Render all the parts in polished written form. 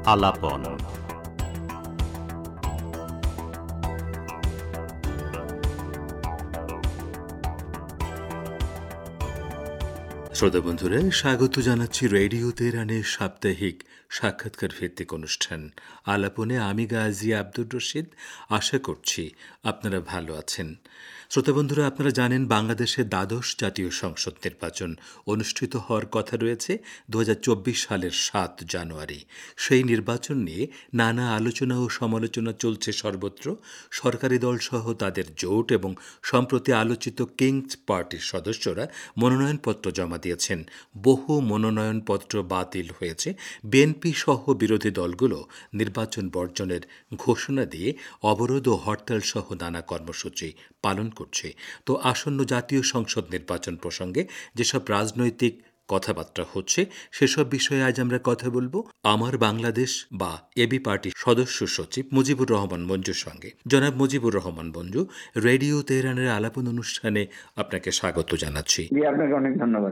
আলাপন। শ্রোতা বন্ধুরা, স্বাগত জানাচ্ছি রেডিও তেহরানের সাপ্তাহিক সাক্ষাৎকার ভিত্তিক অনুষ্ঠান আলাপনে। আমি গাজী আব্দুর রশিদ। আশা করছি আপনারা ভালো আছেন। শ্রোতা বন্ধুরা, আপনারা জানেন বাংলাদেশের দ্বাদশ জাতীয় সংসদ নির্বাচন অনুষ্ঠিত হওয়ার কথা রয়েছে 2024 সালের 7 জানুয়ারি। সেই নির্বাচন নিয়ে নানা আলোচনা ও সমালোচনা চলছে সর্বত্র। সরকারি দলসহ তাদের জোট এবং সম্প্রতি আলোচিত কিংস পার্টির সদস্যরা মনোনয়নপত্র জমা দিয়েছেন। বহু মনোনয়নপত্র বাতিল হয়েছে। বিএনপি সহ বিরোধী দলগুলো নির্বাচন বর্জনের ঘোষণা দিয়ে অবরোধ ও হরতাল সহ নানা কর্মসূচি পালন করছে। তো আসন্ন জাতীয় সংসদ নির্বাচন প্রসঙ্গে যেসব রাজনৈতিক কথাবার্তা হচ্ছে সেসব বিষয়ে আজ আমরা কথা বলবো আমার বাংলাদেশ বা এবি পার্টির সদস্য সচিব মুজিবুর রহমান মঞ্জুর সঙ্গে। জনাব মুজিবুর রহমান মঞ্জু, রেডিও তেহরানের আলাপন অনুষ্ঠানে আপনাকে স্বাগত জানাচ্ছি। আপনাকে অনেক ধন্যবাদ।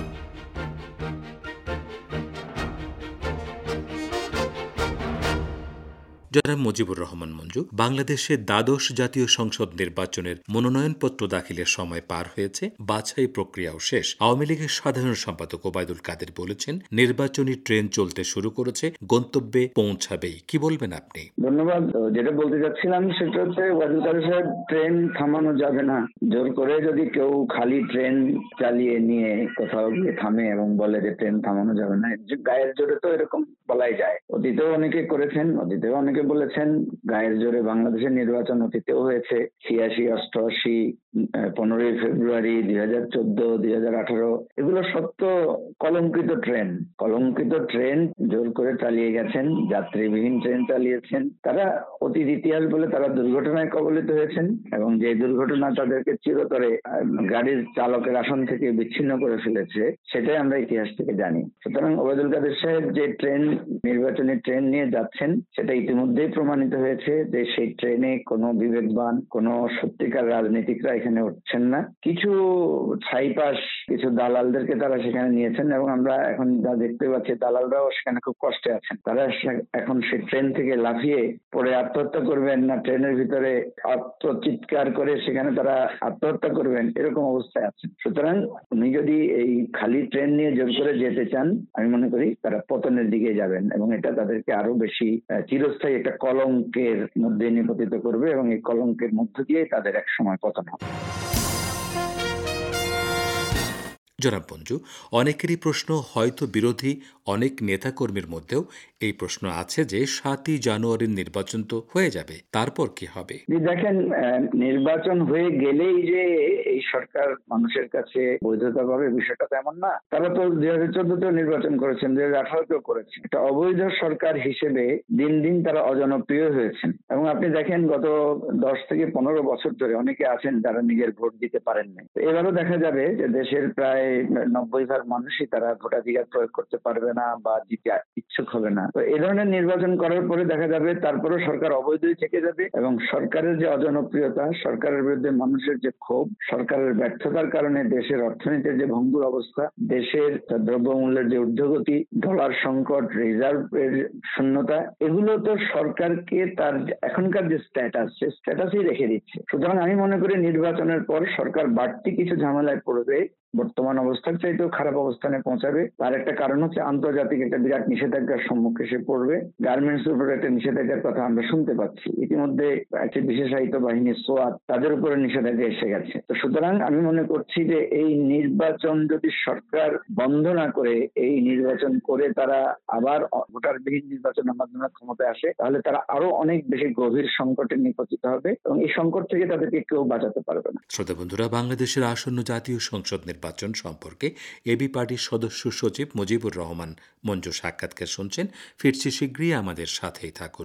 জনাব মুজিবুর রহমান মঞ্জু, বাংলাদেশের দ্বাদশ জাতীয় সংসদ নির্বাচনের মনোনয়নপত্র দাখিলের সময় পার হয়েছে, বাছাই প্রক্রিয়াও শেষ। আওয়ামী লীগের সাধারণ সম্পাদক ওবায়দুল কাদের বলেছেন নির্বাচনী ট্রেন চলতে শুরু করেছে, গন্তব্যে পৌঁছাবেই। কি বলবেন আপনি? ধন্যবাদ। যেটা বলতে চাচ্ছিলাম সেটা হচ্ছে ওবায়দুল কাদের সাহেব, ট্রেন থামানো যাবে না। জোর করে যদি কেউ খালি ট্রেন চালিয়ে নিয়ে কোথাও গিয়ে থামে এবং বলে যে ট্রেন থামানো যাবে না, গায়ের জোরে তো এরকম বলাই যায়। অতীতেও অনেকে করেছেন, অতীতেও অনেকে বলেছেন। গায়ের জোরে বাংলাদেশের নির্বাচন অতীতেও হয়েছে, 86, 88, 15ই ফেব্রুয়ারি, 2014, 2018। এগুলো সত্য কলঙ্কিত ট্রেন। কলঙ্কিত ট্রেন জোর করে চালিয়ে গেছেন, যাত্রীবিহীন ট্রেন চালিয়েছেন। তারা অতীত ইতিহাস বলে তারা দুর্ঘটনায় কবলিত হয়েছেন এবং যে দুর্ঘটনা তাদেরকে চিরতরে গাড়ির চালকের আসন থেকে বিচ্ছিন্ন করে ফেলেছে, সেটাই আমরা ইতিহাস থেকে জানি। সুতরাং ওবায়দুল কাদের সাহেব যে নির্বাচনী ট্রেন নিয়ে যাচ্ছেন, সেটা ইতিমধ্যেই প্রমাণিত হয়েছে যে সেই ট্রেনে কোনো বিবেকবান, কোনো সত্যিকার রাজনীতিকরা এখানে উঠছেন না। কিছু ছাইপাস, কিছু দালালদেরকে তারা সেখানে নিয়েছেন এবং আমরা এখন যা দেখতে পাচ্ছি দালালরাও সেখানে খুব কষ্টে আছেন। তারা এখন সেই ট্রেন থেকে লাফিয়ে পড়ে আত্মহত্যা করবেন না ট্রেনের ভিতরে আত্মচিৎকার করে সেখানে তারা আত্মহত্যা করবেন, এরকম অবস্থায় আছেন। সুতরাং উনি যদি এই খালি ট্রেন নিয়ে জোর করে যেতে চান, আমি মনে করি তারা পতনের দিকে যাবেন এবং এটা তাদেরকে আরো বেশি চিরস্থায়ী একটা কলঙ্কের মধ্যে নিপতিত করবে এবং এই কলঙ্কের মধ্য দিয়ে তাদের এক সময় পতন হবে। জনাব মঞ্জু, অনেকেরই প্রশ্ন, হয়তো বিরোধী অনেক নেতাকর্মীর মধ্যেও এই প্রশ্ন আছে যে 7ই জানুয়ারির নির্বাচন তো হয়ে যাবে, তারপর কি হবে? দেখেন, নির্বাচন হয়ে গেলেই যে এই সরকার মানুষের কাছে বৈধতা পাবে বিষয়টা তেমন না। তারা তো 2014তেও নির্বাচন করেছেন, 2018তেও করেছেন। এটা অবৈধ সরকার হিসেবে দিন দিন তারা অজনপ্রিয় হয়েছেন এবং আপনি দেখেন গত 10 থেকে 15 বছর ধরে অনেকে আছেন যারা নিজের ভোট দিতে পারেন নাই। এবারও দেখা যাবে যে দেশের প্রায় 90% মানুষই তারা ভোটাধিকার প্রয়োগ করতে পারবে না বা দিতে ইচ্ছুক হবে না। তো এই ধরনের নির্বাচন করার পরে দেখা যাবে তারপরেও সরকার অবৈধই থেকে যাবে এবং সরকারের যে অজনপ্রিয়তা, সরকারের বিরুদ্ধে মানুষের যে ক্ষোভ, সরকারের ব্যর্থতার কারণে দেশের অর্থনীতির যে ভঙ্গুর অবস্থা, দেশের দ্রব্যমূল্যের যে ঊর্ধ্বগতি, ডলার সংকট, রিজার্ভের শূন্যতা, এগুলো তো সরকারকে তার এখনকার যে স্ট্যাটাস, সে স্ট্যাটাসই রেখে দিচ্ছে। সুতরাং আমি মনে করি নির্বাচনের পর সরকার বাড়তি কিছু ঝামেলায় পড়বে, বর্তমান অবস্থার চাইতেও খারাপ অবস্থানে পৌঁছাবে। তার একটা কারণ হচ্ছে আন্তর্জাতিক একটা বিরাট নিষেধাজ্ঞার সম্মুখে সে পড়বে। গার্মেন্টস এর উপরে একটা নিষেধাজ্ঞার কথা আমরা শুনতে পাচ্ছি। ইতিমধ্যে একটি বিশেষায়িত বাহিনী সোয়াত, তাদের উপরে নিষেধাজ্ঞা এসে গেছে। তো সুতরাং আমি মনে করছি যে এই নির্বাচন যদি সরকার বন্ধ না করে, এই নির্বাচন করে তারা আবার ভোটারবিহীন নির্বাচনের মাধ্যমে ক্ষমতায় আসে, তাহলে তারা আরো অনেক বেশি গভীর সংকটে নিপতিত হবে এবং এই সংকট থেকে তাদেরকে কেউ বাঁচাতে পারবে না। শ্রোতা বন্ধুরা, বাংলাদেশের আসন্ন জাতীয় সংসদ নির্বাচন সম্পর্কে এবি পার্টির সদস্য সচিব মুজিবুর রহমান মঞ্জু সাক্ষাৎকার শুনছেন। ফিরছি শীঘ্রই, আমাদের সাথেই থাকুন।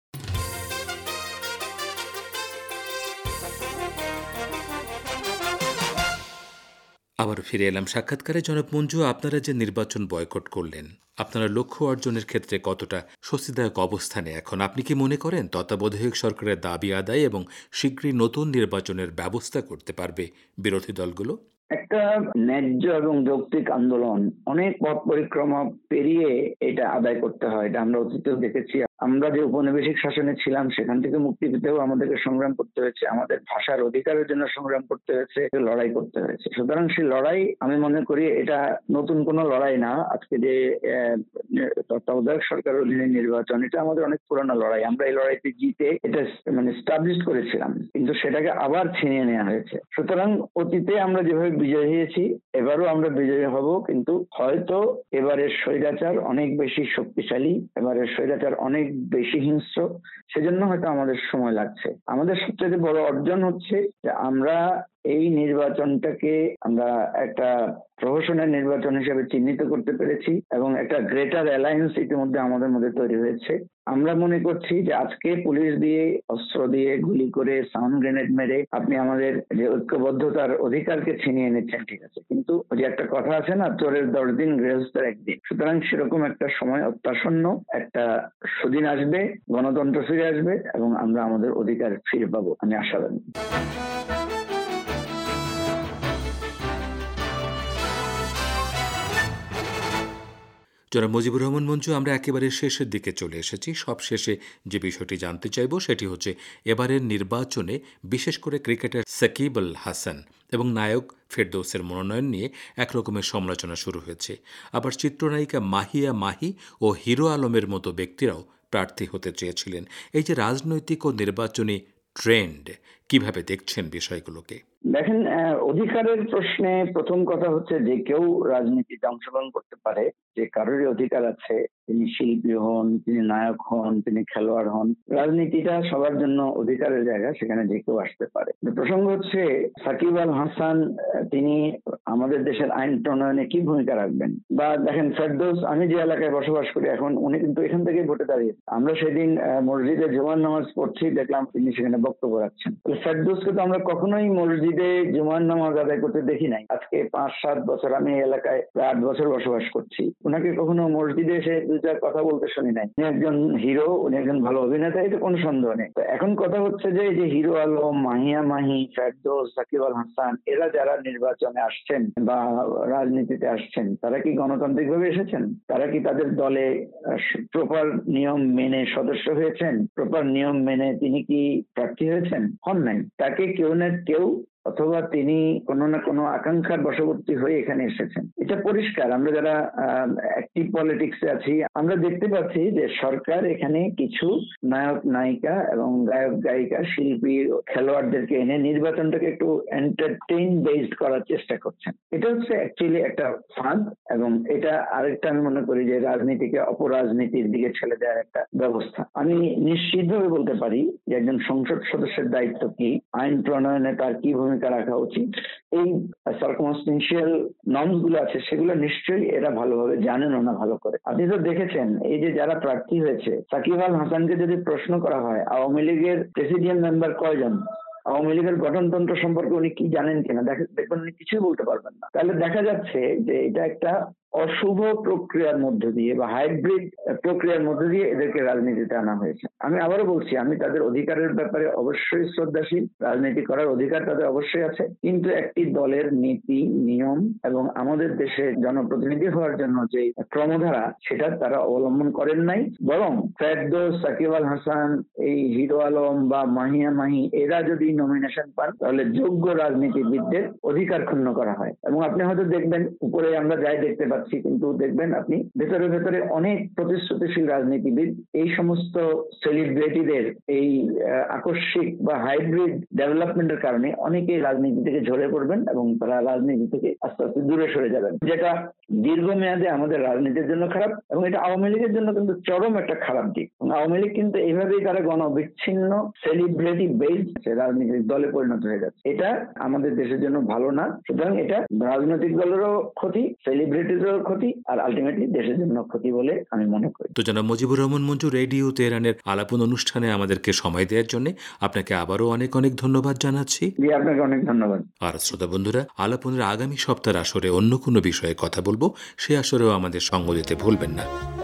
আবারও ফিরে এলাম সাক্ষাৎকারে। জনাব মঞ্জু, আপনারা যে নির্বাচন বয়কট করলেন, আপনারা লক্ষ্য অর্জনের ক্ষেত্রে কতটা স্বস্তিদায়ক অবস্থানে এখন? আপনি কি মনে করেন তত্ত্বাবধায়ক সরকারের দাবি আদায় এবং শীঘ্রই নতুন নির্বাচনের ব্যবস্থা করতে পারবে বিরোধী দলগুলো? একটা ন্যায্য এবং যৌক্তিক আন্দোলন, অনেক পথ পরিক্রমা পেরিয়ে এটা আদায় করতে হয়। এটা আমরা অতীতেও দেখেছি। আমরা যে উপনিবেশিক শাসনে ছিলাম সেখান থেকে মুক্তি পেতেও আমাদেরকে সংগ্রাম করতে হয়েছে, আমাদের ভাষার অধিকারের জন্য সংগ্রাম করতে হয়েছে, লড়াই করতে হয়েছে। সুতরাং সেই লড়াই, আমি মনে করি এটা নতুন কোনো লড়াই না। আজকে যে তত্ত্বাবধায়ক সরকারের অধীনে নির্বাচন, এটা আমাদের অনেক পুরনো লড়াই। আমরা এই লড়াইতে জিতে এটা স্টাবলিশ করেছিলাম, কিন্তু সেটাকে আবার ছিনিয়ে নেওয়া হয়েছে। সুতরাং অতীতে আমরা যেভাবে বিজয়ী হয়েছি, এবারও আমরা বিজয়ী হব, কিন্তু হয়তো এবারের স্বৈরাচার অনেক বেশি শক্তিশালী, এবারের স্বৈরাচার অনেক বেশি হিংস্র, সেজন্য হয়তো আমাদের সময় লাগছে। আমাদের সবচেয়ে বড় অর্জন হচ্ছে যে আমরা এই নির্বাচনটাকে আমরা একটা প্রহসনের নির্বাচন হিসেবে চিহ্নিত করতে পেরেছি এবং একটা গ্রেটার অ্যালায়েন্স ইতিমধ্যে আমাদের মধ্যে তৈরি হয়েছে। আমরা মনে করছি যে আজকে পুলিশ দিয়ে, অস্ত্র দিয়ে, গুলি করে, সাউন্ড গ্রেনেড মেরে আপনি আমাদের যে ঐক্যবদ্ধতার অধিকারকে ছিনিয়ে নিচ্ছেন, ঠিক আছে, কিন্তু যে একটা কথা আছে না, চোরের 10 দিন গৃহস্থের 1 দিন। সুতরাং সেরকম একটা সময় অত্যাসন্ন, একটা সুদিন আসবে, গণতন্ত্র ফিরে আসবে এবং আমরা আমাদের অধিকার ফিরে পাবো, আমি আশাবাদী। জনাব মুজিবুর রহমান মঞ্জু, আমরা একেবারে শেষের দিকে চলে এসেছি। সব শেষে যে বিষয়টি জানতে চাইব সেটি হচ্ছে, এবারের নির্বাচনে বিশেষ করে ক্রিকেটার সাকিব আল হাসান এবং নায়ক ফেরদৌসের মনোনয়ন নিয়ে একরকমের সমালোচনা শুরু হয়েছে। আবার চিত্রনায়িকা মাহিয়া মাহি ও হিরো আলমের মতো ব্যক্তিরাও প্রার্থী হতে চেয়েছিলেন। এই যে রাজনৈতিক ও নির্বাচনী ট্রেন্ড, কিভাবে দেখছেন বিষয়গুলোকে? দেখেন, অধিকারের প্রশ্নে প্রথম কথা হচ্ছে যে কেউ রাজনীতিতে অংশগ্রহণ করতে পারে, যে কারোরই অধিকার আছে। তিনি শিল্পী হন, তিনি নায়ক হন, তিনি খেলোয়াড় হন, রাজনীতিটা সবার জন্য অধিকারের জায়গা, সেখানে যে কেউ আসতে পারে। প্রসঙ্গ হচ্ছে সাকিব আল হাসান, তিনি আমাদের দেশের আইন প্রণয়নে কি ভূমিকা রাখবেন। বা দেখেন ফেরদৌস, আমি যে এলাকায় বসবাস করি এখন, উনি কিন্তু এখান থেকেই ভোটে দাঁড়িয়েছে। আমরা সেদিন মসজিদে জুমার নামাজ পড়ছি, দেখলাম তিনি সেখানে বক্তব্য রাখছেন। ফেরদৌসকে তো আমরা কখনোই মসজিদে জুমার নামাজ আদায় করতে দেখি নাই। আজকে 5-7 বছর আমি এই এলাকায় প্রায় 8 বছর বসবাস করছি, উনাকে কখনো মসজিদে এসে 2-4 কথা বলতে শুনি নাই। উনি একজন হিরো, উনি একজন ভালো অভিনেতা, এটা কোনো সন্দেহ নেই। তো এখন কথা হচ্ছে যে এই যে হিরো আলম, মাহিয়া মাহি, ফেরদৌস, সাকিব আল হাসান, এরা যারা নির্বাচনে আসছেন বা রাজনীতিতে আসছেন, তারা কি গণতান্ত্রিক ভাবে এসেছেন? তারা কি তাদের দলে প্রপার নিয়ম মেনে সদস্য হয়েছেন? প্রপার নিয়ম মেনে তিনি কি প্রার্থী হয়েছেন? হন নাই। তাকে কেউ না কেউ, অথবা তিনি কোনো না কোনো আকাঙ্ক্ষার বশবর্তী হয়ে এখানে এসেছেন। এটা পরিষ্কার। আমরা যারা অ্যাক্টিভ পলিটিক্সে আছি, আমরা দেখতে পাচ্ছি যে সরকার এখানে কিছু নায়ক নায়িকা এবং গায়ক গায়িকা, শিল্পী, খেলোয়াড়দেরকে এনে নির্বাচনটাকে একটু এন্টারটেইন বেসড করার চেষ্টা করছেন। এটা হচ্ছে অ্যাকচুয়ালি একটা ফাঁদ, এবং এটা আরেকটা আমি মনে করি যে রাজনীতিকে অপরাজনীতির দিকে ঠেলে দেওয়ার একটা ব্যবস্থা। আমি নিশ্চিতভাবে বলতে পারি যে একজন সংসদ সদস্যের দায়িত্ব কি, আইন প্রণয়নে তার কি ভূমিকা রাখা উচিত, এই সার্কামস্টেন্সিয়াল নর্মস গুলো আছে, সেগুলো নিশ্চয়ই এরা ভালোভাবে জানেন না ভালো করে। আপনি তো দেখেছেন এই যে যারা প্রার্থী হয়েছে, সাকিব আল হাসানকে যদি প্রশ্ন করা হয় আওয়ামী লীগের প্রেসিডিয়াম মেম্বার কয়জন, আওয়ামী লীগের গঠনতন্ত্র সম্পর্কে উনি কি জানেন কিনা, দেখবেন উনি কিছুই বলতে পারবেন না। তাহলে দেখা যাচ্ছে যে এটা একটা অশুভ প্রক্রিয়ার মধ্য দিয়ে বা হাইব্রিড প্রক্রিয়ার মধ্য দিয়ে এদেরকে রাজনীতিতে আনা হয়েছে। আমি আবারও বলছি, আমি তাদের অধিকারের ব্যাপারে অবশ্যই শ্রদ্ধাশীল, রাজনীতি করার অধিকার তাদের অবশ্যই আছে, কিন্তু একটি দলের নীতি, নিয়ম এবং আমাদের দেশে জনপ্রতিনিধি হওয়ার জন্য যে ক্রমধারা, সেটা তারা অবলম্বন করেন নাই। বরং ফেরদৌস, সাকিব আল হাসান, এই হিরো আলম বা মাহিয়া মাহি, এরা যদি নমিনেশন পান তাহলে যোগ্য রাজনীতিবিদদের অধিকার ক্ষুণ্ণ করা হয়। এবং আপনি হয়তো দেখবেন, উপরে আমরা যাই দেখতে পাচ্ছি, কিন্তু দেখবেন আপনি ভেতরে ভেতরে অনেক প্রতিশ্রুতিশীল রাজনীতিবিদ এই সমস্ত সেলিব্রিটিদের এই আকস্মিক বা হাইব্রিড ডেভেলপমেন্টের কারণে অনেকেই রাজনীতি থেকে ঝরে পড়বেন এবং তারা রাজনীতি থেকে আস্তে আস্তে দূরে সরে যাবেন, যেটা দীর্ঘমেয়াদে আমাদের রাজনীতির জন্য খারাপ। এবং এটা আওয়ামী লীগের জন্য কিন্তু চরম একটা খারাপ দিক। আওয়ামী লীগ কিন্তু এইভাবেই তারা গণবিচ্ছিন্ন সেলিব্রিটি বেসড রাজনীতির দলে পরিণত হয়ে যাচ্ছে। এটা আমাদের দেশের জন্য ভালো না। সুতরাং এটা রাজনৈতিক দলেরও ক্ষতি, সেলিব্রিটিদেরও ক্ষতি, আর আলটিমেটলি দেশের জন্য ক্ষতি বলে আমি মনে করি। তো জনাব মুজিবুর রহমান মঞ্জু, রেডিও তেহরানের আলাপন অনুষ্ঠানে আমাদেরকে সময় দেওয়ার জন্য আপনাকে আবারও অনেক অনেক ধন্যবাদ জানাচ্ছি। আপনাকে অনেক ধন্যবাদ। আর শ্রোতা বন্ধুরা, আলাপনের আগামী সপ্তাহের আসরে অন্য কোনো বিষয়ে কথা বলবো, সে আসরেও আমাদের সঙ্গ দিতে ভুলবেন না।